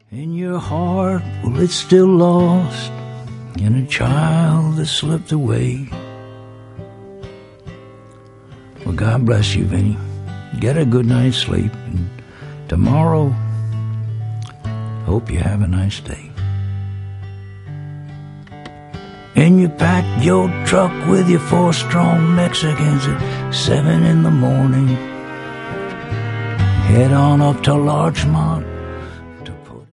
In your heart, well, it's still lost in a child that slipped away. Well, God bless you, Vinny. Get a good night's sleep. And tomorrow, hope you have a nice day. And you pack your truck with your 4 strong Mexicans at 7 in the morning. Head on up to Larchmont